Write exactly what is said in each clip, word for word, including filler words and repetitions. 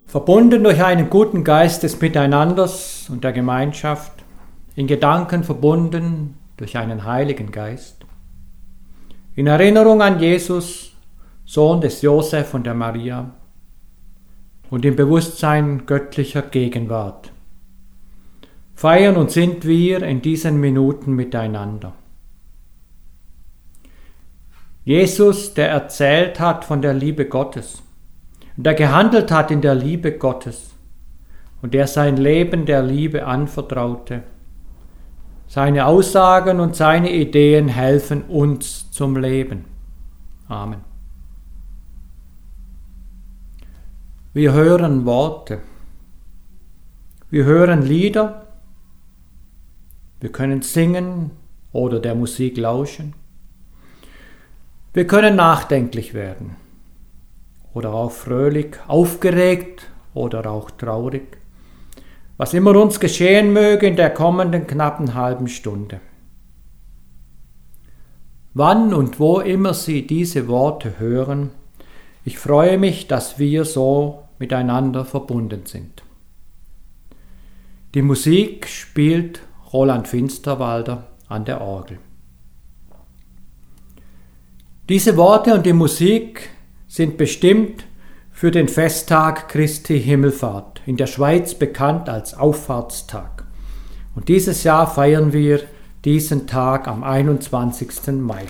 Verbunden durch einen guten Geist des Miteinanders und der Gemeinschaft, in Gedanken verbunden durch einen Heiligen Geist, in Erinnerung an Jesus, Sohn des Josef und der Maria, und im Bewusstsein göttlicher Gegenwart, feiern und sind wir in diesen Minuten miteinander. Jesus, der erzählt hat von der Liebe Gottes, und der gehandelt hat in der Liebe Gottes und der sein Leben der Liebe anvertraute. Seine Aussagen und seine Ideen helfen uns zum Leben. Amen. Wir hören Worte, wir hören Lieder, wir können singen oder der Musik lauschen, wir können nachdenklich werden. Oder auch fröhlich, aufgeregt oder auch traurig. Was immer uns geschehen möge in der kommenden knappen halben Stunde. Wann und wo immer Sie diese Worte hören, ich freue mich, dass wir so miteinander verbunden sind. Die Musik spielt Roland Finsterwalder an der Orgel. Diese Worte und die Musik sind bestimmt für den Festtag Christi Himmelfahrt, in der Schweiz bekannt als Auffahrtstag. Und dieses Jahr feiern wir diesen Tag am einundzwanzigsten Mai.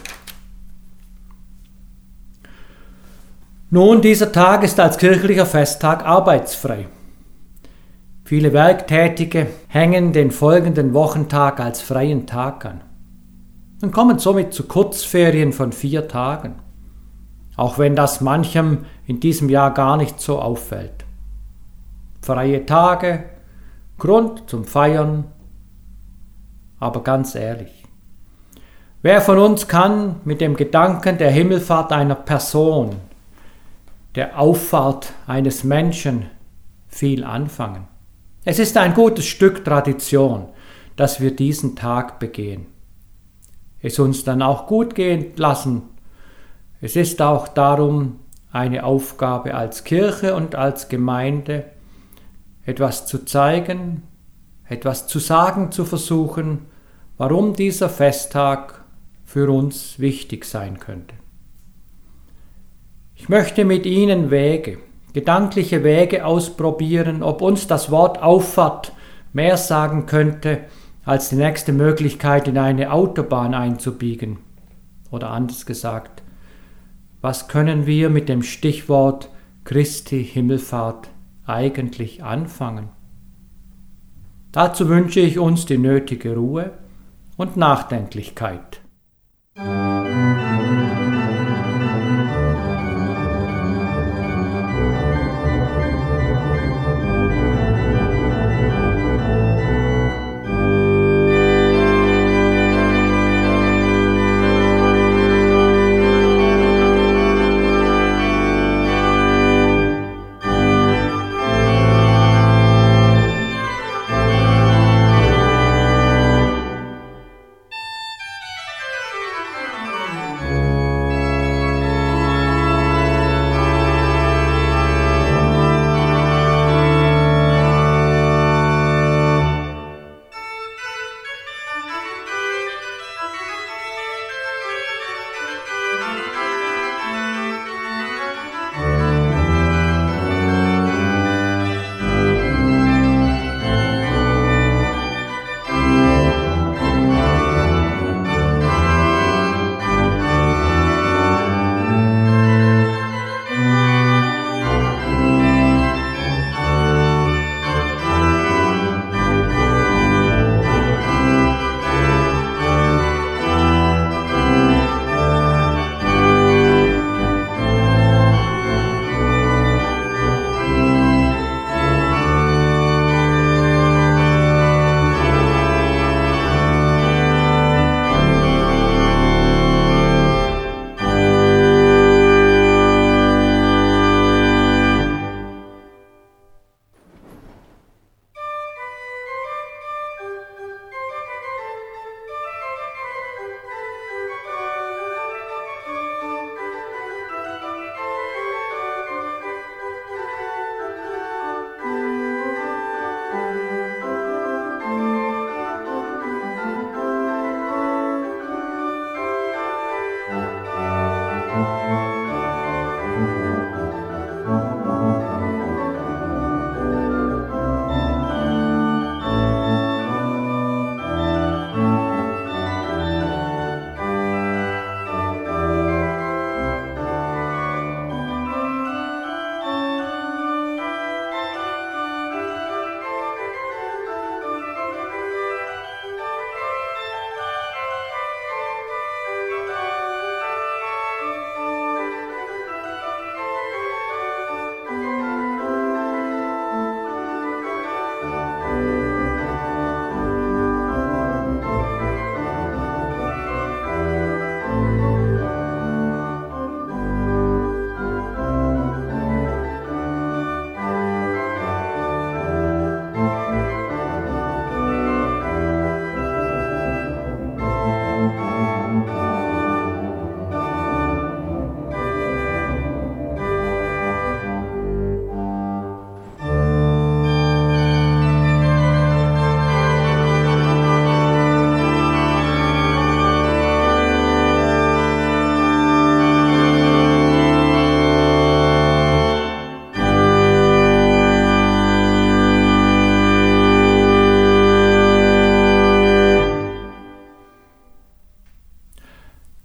Nun, dieser Tag ist als kirchlicher Festtag arbeitsfrei. Viele Werktätige hängen den folgenden Wochentag als freien Tag an und kommen somit zu Kurzferien von vier Tagen. Auch wenn das manchem in diesem Jahr gar nicht so auffällt. Freie Tage, Grund zum Feiern, aber ganz ehrlich. Wer von uns kann mit dem Gedanken der Himmelfahrt einer Person, der Auffahrt eines Menschen viel anfangen? Es ist ein gutes Stück Tradition, dass wir diesen Tag begehen. Es uns dann auch gut gehen lassen. Es ist auch darum eine Aufgabe als Kirche und als Gemeinde, etwas zu zeigen, etwas zu sagen zu versuchen, warum dieser Festtag für uns wichtig sein könnte. Ich möchte mit Ihnen Wege, gedankliche Wege ausprobieren, ob uns das Wort Auffahrt mehr sagen könnte, als die nächste Möglichkeit in eine Autobahn einzubiegen. Oder anders gesagt, was können wir mit dem Stichwort Christi Himmelfahrt eigentlich anfangen? Dazu wünsche ich uns die nötige Ruhe und Nachdenklichkeit.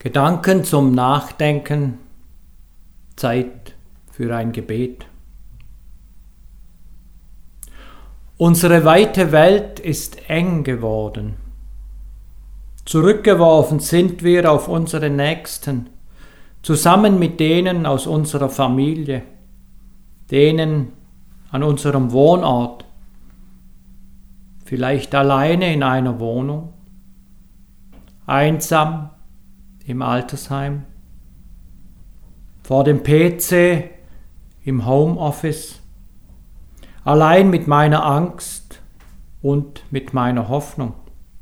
Gedanken zum Nachdenken, Zeit für ein Gebet. Unsere weite Welt ist eng geworden. Zurückgeworfen sind wir auf unsere Nächsten, zusammen mit denen aus unserer Familie, denen an unserem Wohnort, vielleicht alleine in einer Wohnung, einsam im Altersheim, vor dem P C, im Homeoffice, allein mit meiner Angst und mit meiner Hoffnung.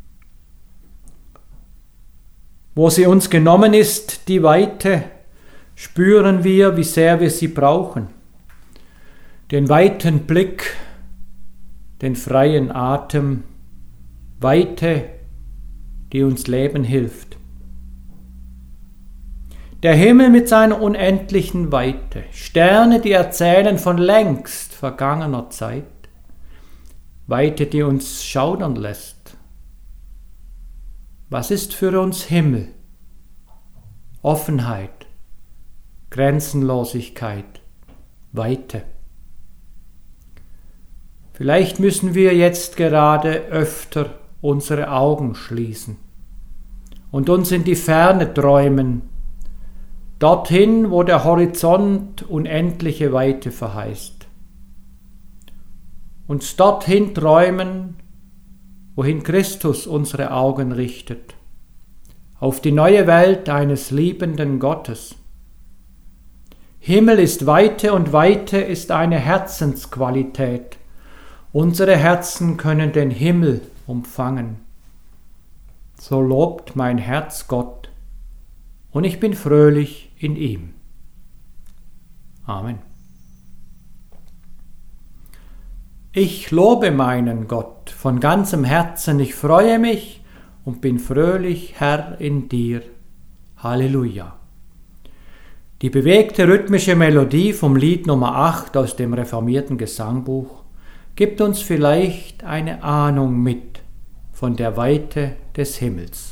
Wo sie uns genommen ist, die Weite, spüren wir, wie sehr wir sie brauchen. Den weiten Blick, den freien Atem, Weite, die uns leben hilft. Der Himmel mit seiner unendlichen Weite, Sterne, die erzählen von längst vergangener Zeit, Weite, die uns schaudern lässt. Was ist für uns Himmel? Offenheit, Grenzenlosigkeit, Weite. Vielleicht müssen wir jetzt gerade öfter unsere Augen schließen und uns in die Ferne träumen, dorthin, wo der Horizont unendliche Weite verheißt. Uns dorthin träumen, wohin Christus unsere Augen richtet, auf die neue Welt eines liebenden Gottes. Himmel ist Weite und Weite ist eine Herzensqualität. Unsere Herzen können den Himmel umfangen. So lobt mein Herz Gott, und ich bin fröhlich in ihm. Amen. Ich lobe meinen Gott von ganzem Herzen, ich freue mich und bin fröhlich, Herr, in dir. Halleluja. Die bewegte rhythmische Melodie vom Lied Nummer acht aus dem reformierten Gesangbuch gibt uns vielleicht eine Ahnung mit von der Weite des Himmels.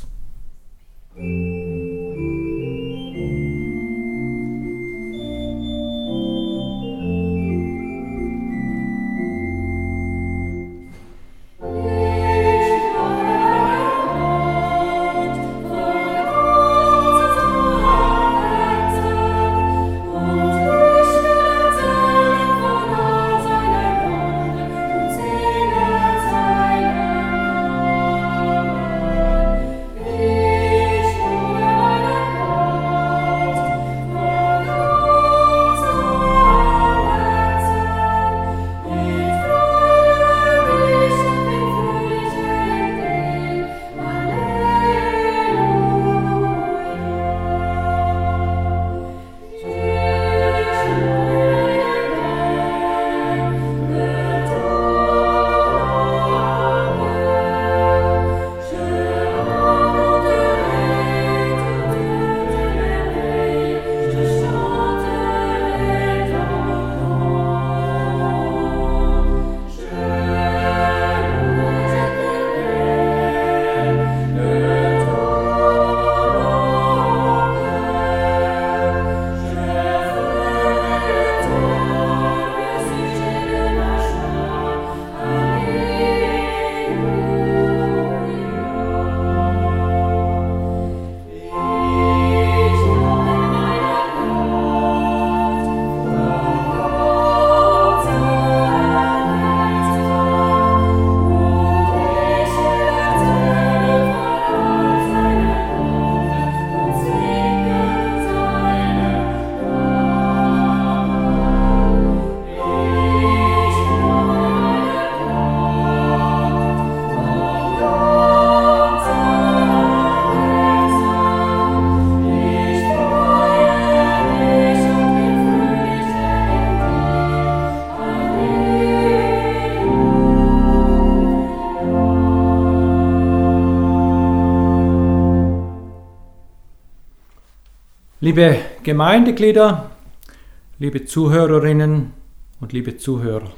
Liebe Gemeindeglieder, liebe Zuhörerinnen und liebe Zuhörer,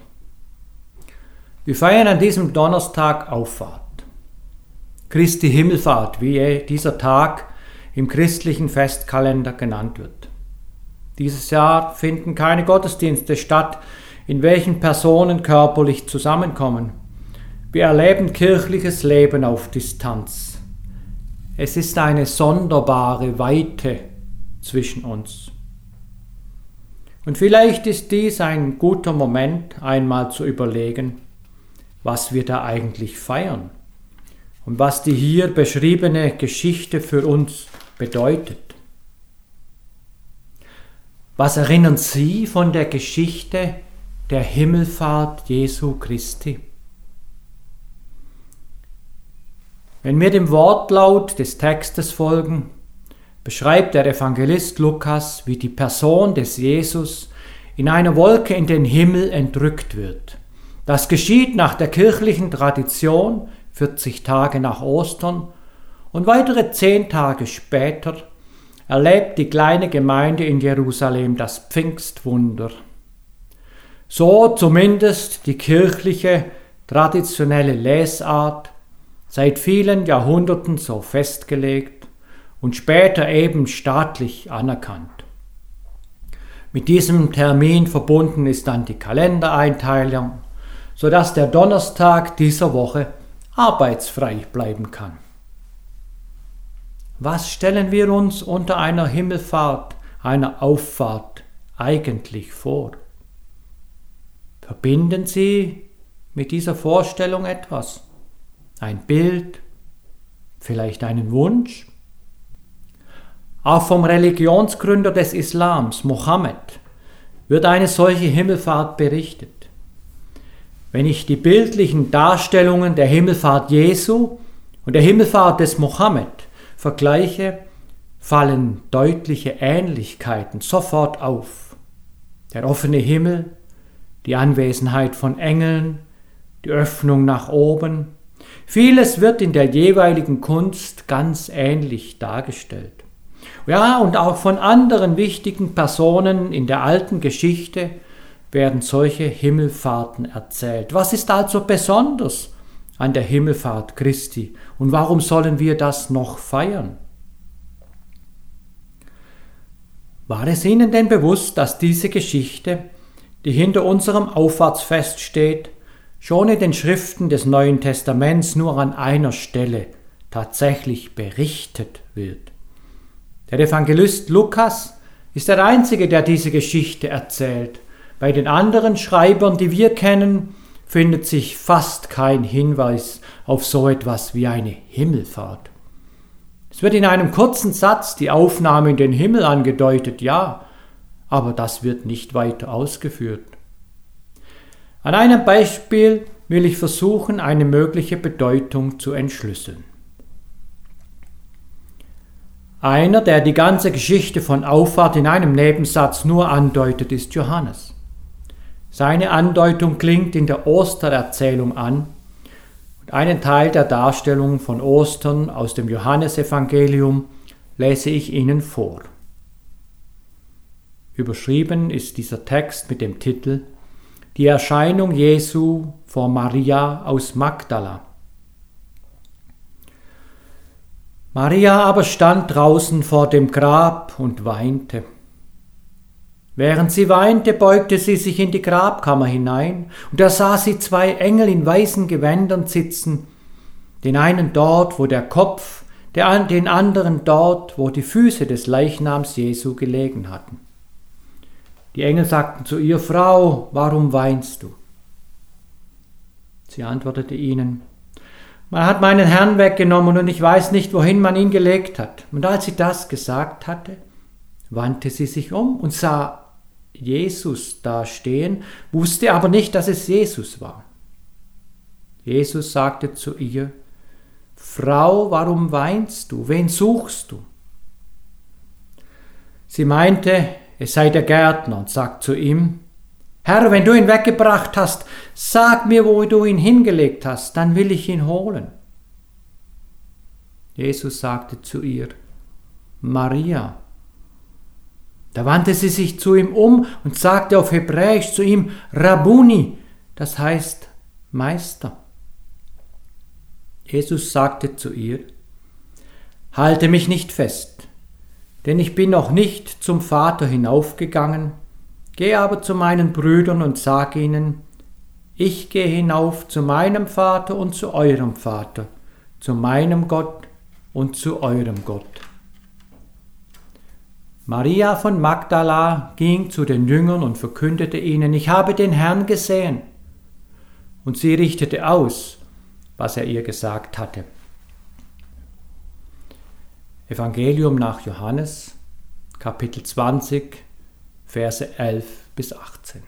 wir feiern an diesem Donnerstag Auffahrt, Christi Himmelfahrt, wie dieser Tag im christlichen Festkalender genannt wird. Dieses Jahr finden keine Gottesdienste statt, in welchen Personen körperlich zusammenkommen. Wir erleben kirchliches Leben auf Distanz. Es ist eine sonderbare Weite zwischen uns. Und vielleicht ist dies ein guter Moment, einmal zu überlegen, was wir da eigentlich feiern und was die hier beschriebene Geschichte für uns bedeutet. Was erinnern Sie von der Geschichte der Himmelfahrt Jesu Christi? Wenn wir dem Wortlaut des Textes folgen, beschreibt der Evangelist Lukas, wie die Person des Jesus in einer Wolke in den Himmel entrückt wird. Das geschieht nach der kirchlichen Tradition, vierzig Tage nach Ostern, und weitere zehn Tage später erlebt die kleine Gemeinde in Jerusalem das Pfingstwunder. So zumindest die kirchliche, traditionelle Lesart, seit vielen Jahrhunderten so festgelegt und später eben staatlich anerkannt. Mit diesem Termin verbunden ist dann die Kalendereinteilung, sodass der Donnerstag dieser Woche arbeitsfrei bleiben kann. Was stellen wir uns unter einer Himmelfahrt, einer Auffahrt eigentlich vor? Verbinden Sie mit dieser Vorstellung etwas? Ein Bild? Vielleicht einen Wunsch? Auch vom Religionsgründer des Islams, Mohammed, wird eine solche Himmelfahrt berichtet. Wenn ich die bildlichen Darstellungen der Himmelfahrt Jesu und der Himmelfahrt des Mohammed vergleiche, fallen deutliche Ähnlichkeiten sofort auf. Der offene Himmel, die Anwesenheit von Engeln, die Öffnung nach oben. Vieles wird in der jeweiligen Kunst ganz ähnlich dargestellt. Ja, und auch von anderen wichtigen Personen in der alten Geschichte werden solche Himmelfahrten erzählt. Was ist also besonders an der Himmelfahrt Christi und warum sollen wir das noch feiern? War es Ihnen denn bewusst, dass diese Geschichte, die hinter unserem Auffahrtsfest steht, schon in den Schriften des Neuen Testaments nur an einer Stelle tatsächlich berichtet wird? Der Evangelist Lukas ist der Einzige, der diese Geschichte erzählt. Bei den anderen Schreibern, die wir kennen, findet sich fast kein Hinweis auf so etwas wie eine Himmelfahrt. Es wird in einem kurzen Satz die Aufnahme in den Himmel angedeutet, ja, aber das wird nicht weiter ausgeführt. An einem Beispiel will ich versuchen, eine mögliche Bedeutung zu entschlüsseln. Einer, der die ganze Geschichte von Auffahrt in einem Nebensatz nur andeutet, ist Johannes. Seine Andeutung klingt in der Ostererzählung an und einen Teil der Darstellung von Ostern aus dem Johannesevangelium lese ich Ihnen vor. Überschrieben ist dieser Text mit dem Titel Die Erscheinung Jesu vor Maria aus Magdala. Maria aber stand draußen vor dem Grab und weinte. Während sie weinte, beugte sie sich in die Grabkammer hinein, und da sah sie zwei Engel in weißen Gewändern sitzen, den einen dort, wo der Kopf, den anderen dort, wo die Füße des Leichnams Jesu gelegen hatten. Die Engel sagten zu ihr: Frau, warum weinst du? Sie antwortete ihnen: Man hat meinen Herrn weggenommen und ich weiß nicht, wohin man ihn gelegt hat. Und als sie das gesagt hatte, wandte sie sich um und sah Jesus da stehen, wusste aber nicht, dass es Jesus war. Jesus sagte zu ihr: Frau, warum weinst du? Wen suchst du? Sie meinte, es sei der Gärtner, und sagt zu ihm: Herr, wenn du ihn weggebracht hast, sag mir, wo du ihn hingelegt hast, dann will ich ihn holen. Jesus sagte zu ihr: Maria. Da wandte sie sich zu ihm um und sagte auf Hebräisch zu ihm: Rabbuni, das heißt Meister. Jesus sagte zu ihr: Halte mich nicht fest, denn ich bin noch nicht zum Vater hinaufgegangen. Geh aber zu meinen Brüdern und sag ihnen, ich gehe hinauf zu meinem Vater und zu eurem Vater, zu meinem Gott und zu eurem Gott. Maria von Magdala ging zu den Jüngern und verkündete ihnen, ich habe den Herrn gesehen. Und sie richtete aus, was er ihr gesagt hatte. Evangelium nach Johannes, Kapitel zwanzig, Verse elf bis achtzehn.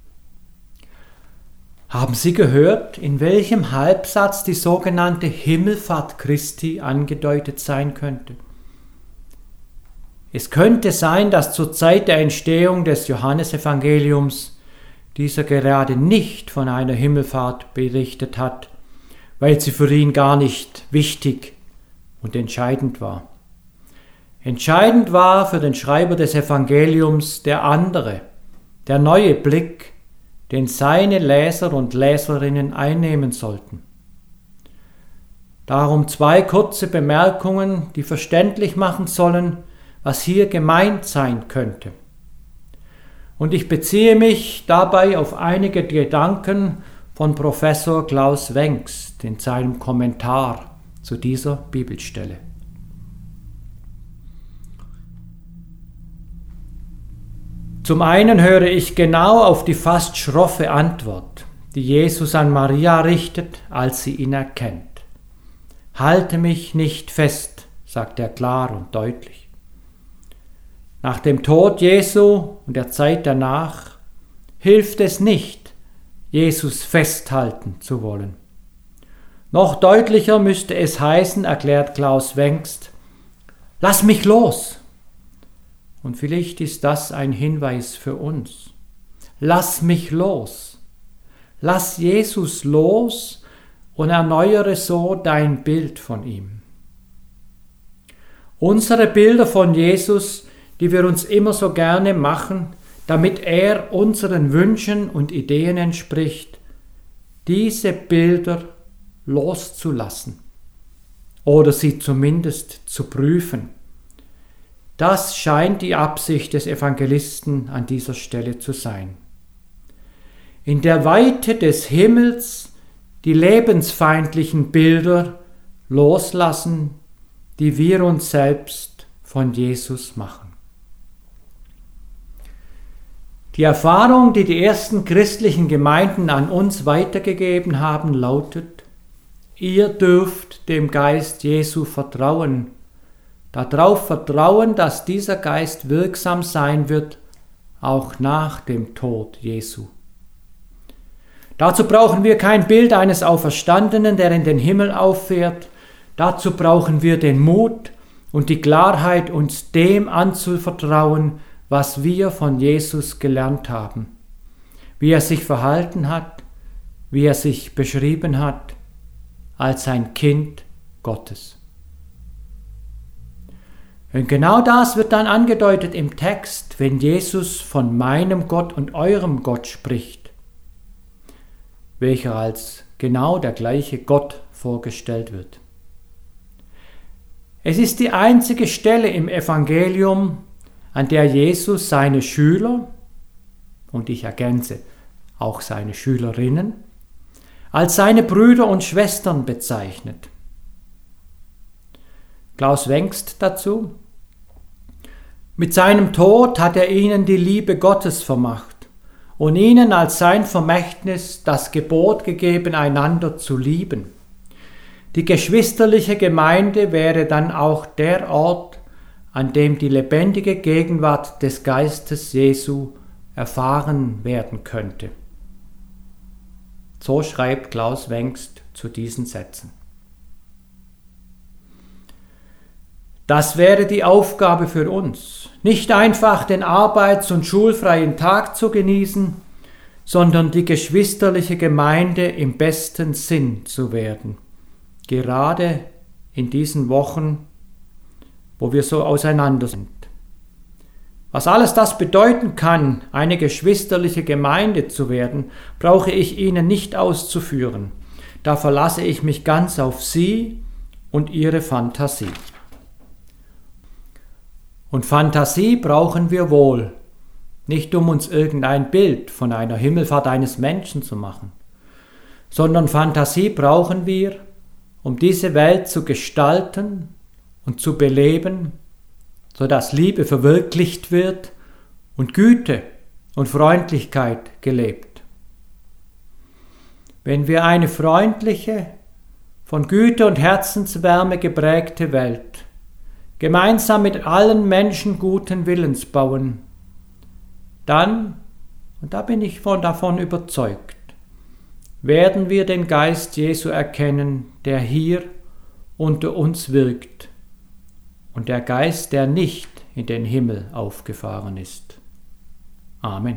Haben Sie gehört, in welchem Halbsatz die sogenannte Himmelfahrt Christi angedeutet sein könnte? Es könnte sein, dass zur Zeit der Entstehung des Johannesevangeliums dieser gerade nicht von einer Himmelfahrt berichtet hat, weil sie für ihn gar nicht wichtig und entscheidend war. Entscheidend war für den Schreiber des Evangeliums der andere, der neue Blick, den seine Leser und Leserinnen einnehmen sollten. Darum zwei kurze Bemerkungen, die verständlich machen sollen, was hier gemeint sein könnte. Und ich beziehe mich dabei auf einige Gedanken von Professor Klaus Wengst in seinem Kommentar zu dieser Bibelstelle. Zum einen höre ich genau auf die fast schroffe Antwort, die Jesus an Maria richtet, als sie ihn erkennt. Halte mich nicht fest, sagt er klar und deutlich. Nach dem Tod Jesu und der Zeit danach hilft es nicht, Jesus festhalten zu wollen. Noch deutlicher müsste es heißen, erklärt Klaus Wengst, lass mich los. Und vielleicht ist das ein Hinweis für uns. Lass mich los. Lass Jesus los und erneuere so dein Bild von ihm. Unsere Bilder von Jesus, die wir uns immer so gerne machen, damit er unseren Wünschen und Ideen entspricht, diese Bilder loszulassen oder sie zumindest zu prüfen. Das scheint die Absicht des Evangelisten an dieser Stelle zu sein. In der Weite des Himmels die lebensfeindlichen Bilder loslassen, die wir uns selbst von Jesus machen. Die Erfahrung, die die ersten christlichen Gemeinden an uns weitergegeben haben, lautet, ihr dürft dem Geist Jesu vertrauen, darauf vertrauen, dass dieser Geist wirksam sein wird, auch nach dem Tod Jesu. Dazu brauchen wir kein Bild eines Auferstandenen, der in den Himmel auffährt. Dazu brauchen wir den Mut und die Klarheit, uns dem anzuvertrauen, was wir von Jesus gelernt haben, wie er sich verhalten hat, wie er sich beschrieben hat, als ein Kind Gottes. Und genau das wird dann angedeutet im Text, wenn Jesus von meinem Gott und eurem Gott spricht, welcher als genau der gleiche Gott vorgestellt wird. Es ist die einzige Stelle im Evangelium, an der Jesus seine Schüler, und ich ergänze auch seine Schülerinnen, als seine Brüder und Schwestern bezeichnet. Klaus Wengst dazu: Mit seinem Tod hat er ihnen die Liebe Gottes vermacht und ihnen als sein Vermächtnis das Gebot gegeben, einander zu lieben. Die geschwisterliche Gemeinde wäre dann auch der Ort, an dem die lebendige Gegenwart des Geistes Jesu erfahren werden könnte. So schreibt Klaus Wengst zu diesen Sätzen. Das wäre die Aufgabe für uns, nicht einfach den arbeits- und schulfreien Tag zu genießen, sondern die geschwisterliche Gemeinde im besten Sinn zu werden, gerade in diesen Wochen, wo wir so auseinander sind. Was alles das bedeuten kann, eine geschwisterliche Gemeinde zu werden, brauche ich Ihnen nicht auszuführen. Da verlasse ich mich ganz auf Sie und Ihre Fantasie. Und Fantasie brauchen wir wohl, nicht um uns irgendein Bild von einer Himmelfahrt eines Menschen zu machen, sondern Fantasie brauchen wir, um diese Welt zu gestalten und zu beleben, sodass Liebe verwirklicht wird und Güte und Freundlichkeit gelebt. Wenn wir eine freundliche, von Güte und Herzenswärme geprägte Welt gemeinsam mit allen Menschen guten Willens bauen, dann, und da bin ich von davon überzeugt, werden wir den Geist Jesu erkennen, der hier unter uns wirkt, und der Geist, der nicht in den Himmel aufgefahren ist. Amen.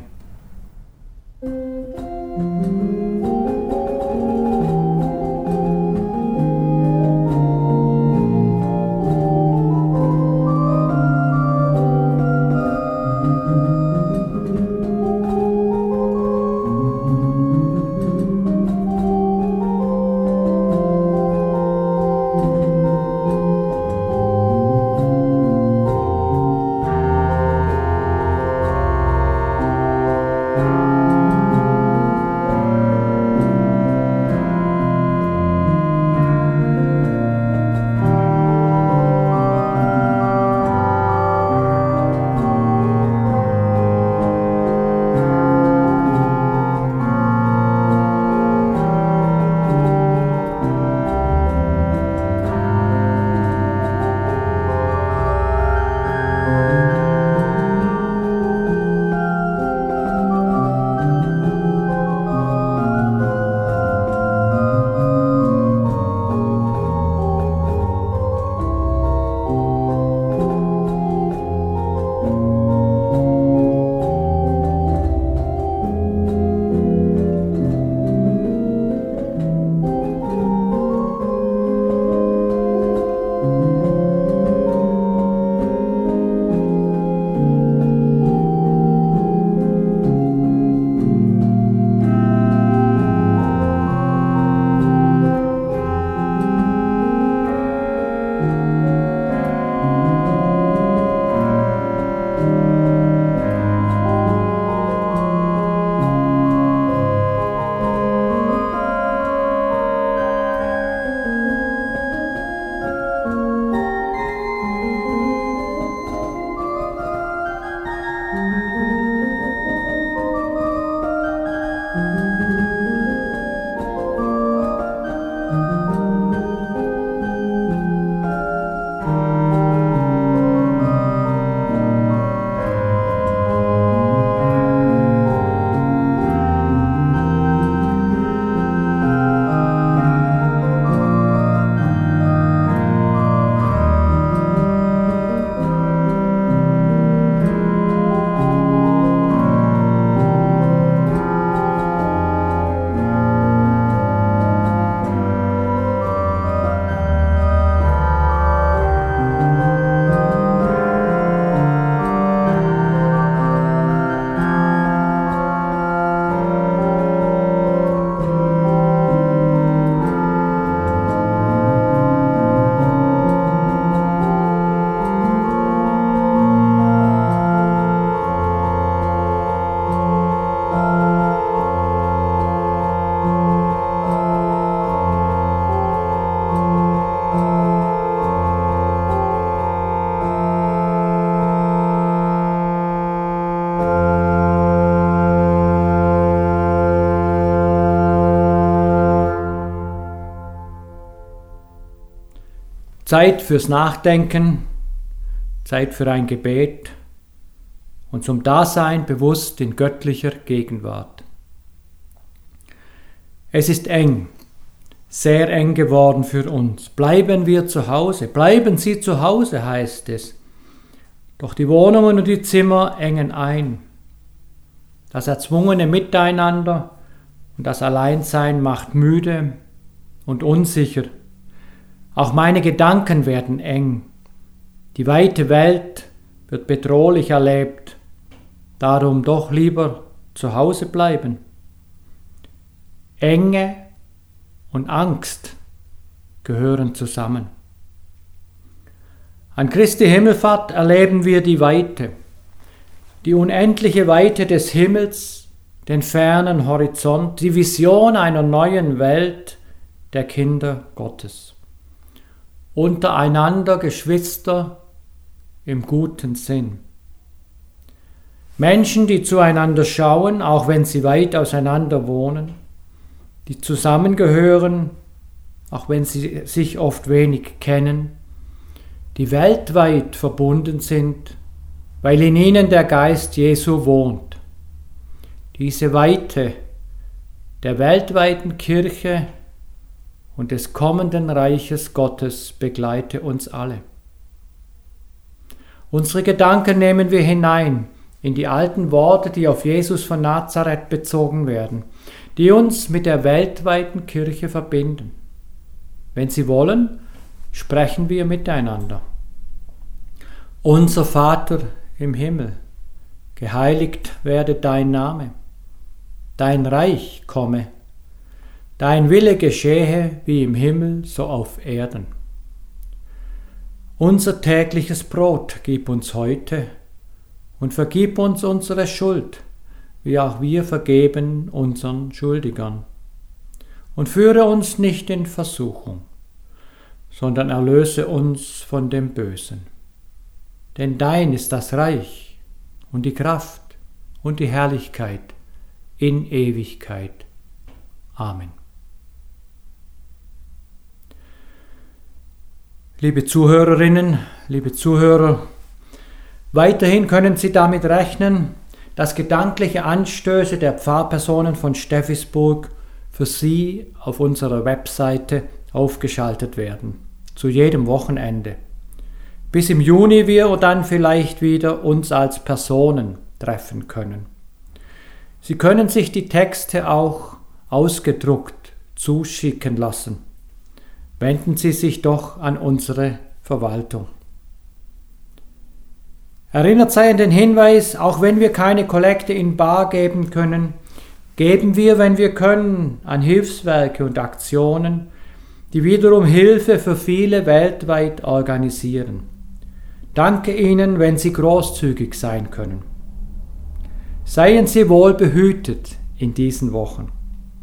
Zeit fürs Nachdenken, Zeit für ein Gebet und zum Dasein bewusst in göttlicher Gegenwart. Es ist eng, sehr eng geworden für uns. Bleiben wir zu Hause, bleiben Sie zu Hause, heißt es. Doch die Wohnungen und die Zimmer engen ein. Das erzwungene Miteinander und das Alleinsein macht müde und unsicher. Auch meine Gedanken werden eng. Die weite Welt wird bedrohlich erlebt. Darum doch lieber zu Hause bleiben. Enge und Angst gehören zusammen. An Christi Himmelfahrt erleben wir die Weite, die unendliche Weite des Himmels, den fernen Horizont, die Vision einer neuen Welt der Kinder Gottes. Untereinander Geschwister im guten Sinn. Menschen, die zueinander schauen, auch wenn sie weit auseinander wohnen, die zusammengehören, auch wenn sie sich oft wenig kennen, die weltweit verbunden sind, weil in ihnen der Geist Jesu wohnt. Diese Weite der weltweiten Kirche und des kommenden Reiches Gottes begleite uns alle. Unsere Gedanken nehmen wir hinein in die alten Worte, die auf Jesus von Nazareth bezogen werden, die uns mit der weltweiten Kirche verbinden. Wenn Sie wollen, sprechen wir miteinander. Unser Vater im Himmel, geheiligt werde dein Name, dein Reich komme, dein Wille geschehe wie im Himmel, so auf Erden. Unser tägliches Brot gib uns heute und vergib uns unsere Schuld, wie auch wir vergeben unseren Schuldigern. Und führe uns nicht in Versuchung, sondern erlöse uns von dem Bösen. Denn dein ist das Reich und die Kraft und die Herrlichkeit in Ewigkeit. Amen. Liebe Zuhörerinnen, liebe Zuhörer, weiterhin können Sie damit rechnen, dass gedankliche Anstöße der Pfarrpersonen von Steffisburg für Sie auf unserer Webseite aufgeschaltet werden, zu jedem Wochenende. Bis im Juni wir dann vielleicht wieder uns als Personen treffen können. Sie können sich die Texte auch ausgedruckt zuschicken lassen. Wenden Sie sich doch an unsere Verwaltung. Erinnert sei an den Hinweis, auch wenn wir keine Kollekte in bar geben können, geben wir, wenn wir können, an Hilfswerke und Aktionen, die wiederum Hilfe für viele weltweit organisieren. Danke Ihnen, wenn Sie großzügig sein können. Seien Sie wohl behütet in diesen Wochen.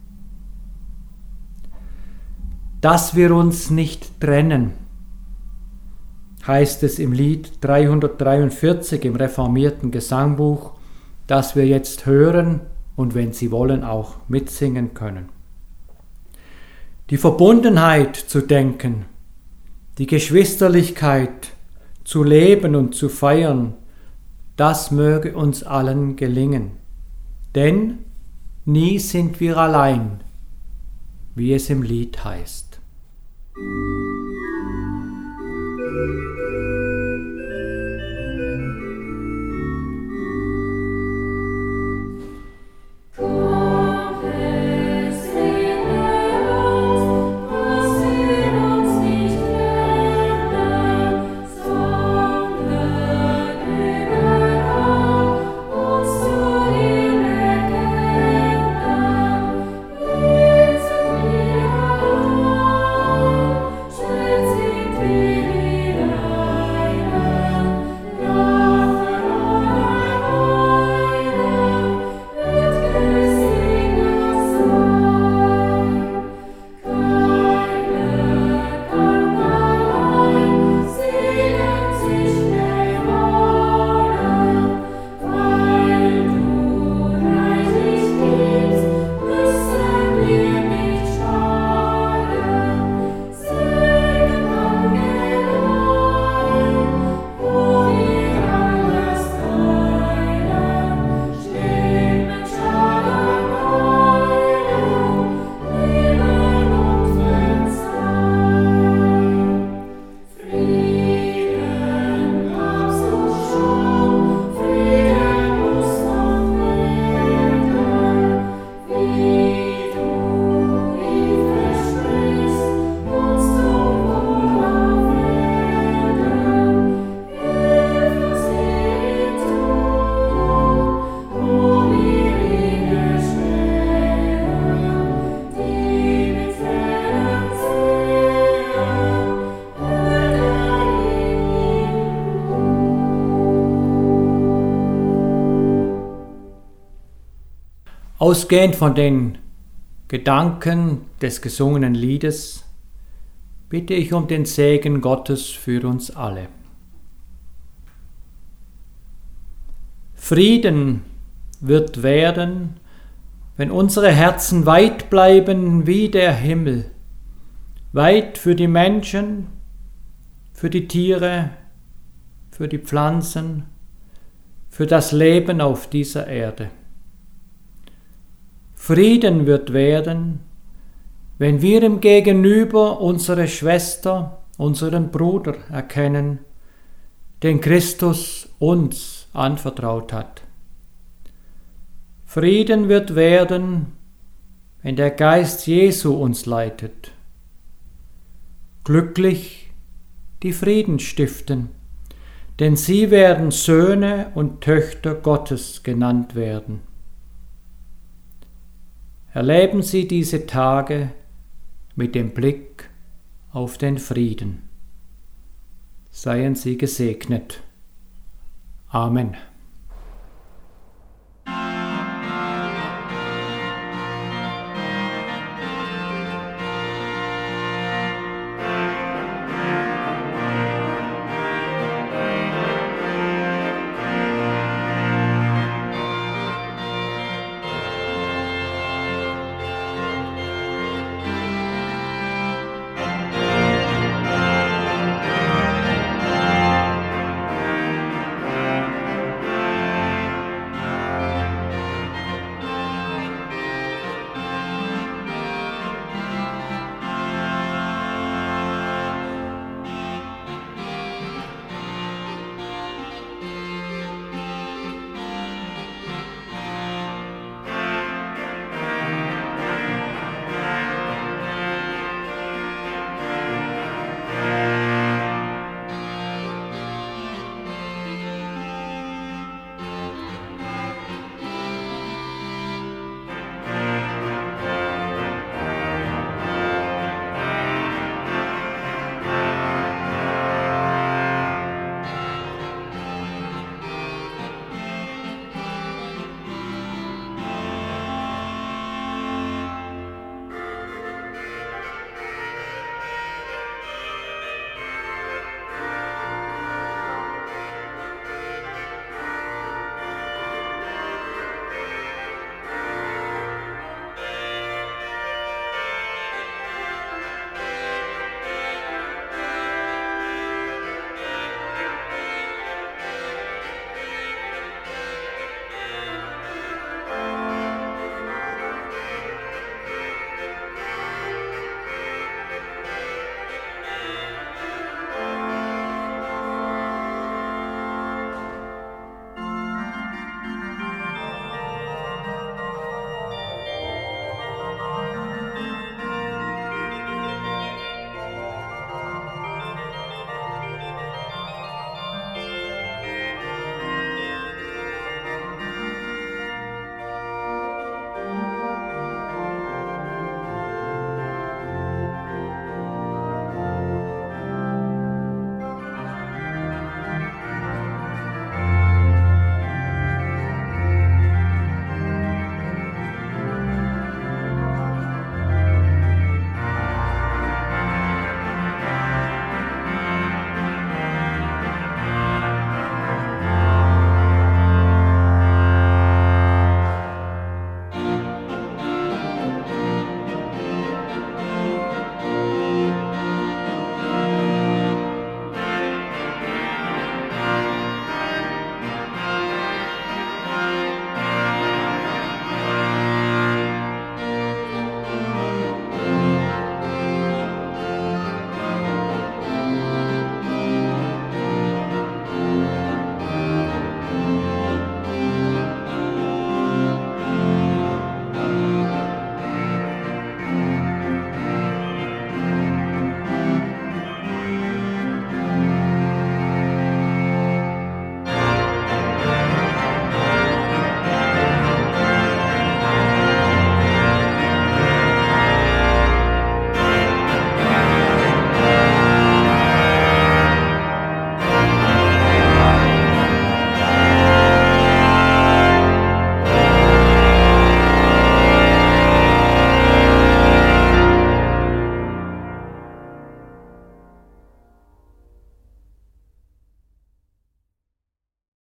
Dass wir uns nicht trennen, heißt es im Lied dreihundertdreiundvierzig im reformierten Gesangbuch, das wir jetzt hören und wenn Sie wollen auch mitsingen können. Die Verbundenheit zu denken, die Geschwisterlichkeit zu leben und zu feiern, das möge uns allen gelingen. Denn nie sind wir allein, wie es im Lied heißt. Thank Ausgehend von den Gedanken des gesungenen Liedes bitte ich um den Segen Gottes für uns alle. Frieden wird werden, wenn unsere Herzen weit bleiben wie der Himmel, weit für die Menschen, für die Tiere, für die Pflanzen, für das Leben auf dieser Erde. Frieden wird werden, wenn wir im Gegenüber unsere Schwester, unseren Bruder erkennen, den Christus uns anvertraut hat. Frieden wird werden, wenn der Geist Jesu uns leitet. Glücklich, die Frieden stiften, denn sie werden Söhne und Töchter Gottes genannt werden. Erleben Sie diese Tage mit dem Blick auf den Frieden. Seien Sie gesegnet. Amen.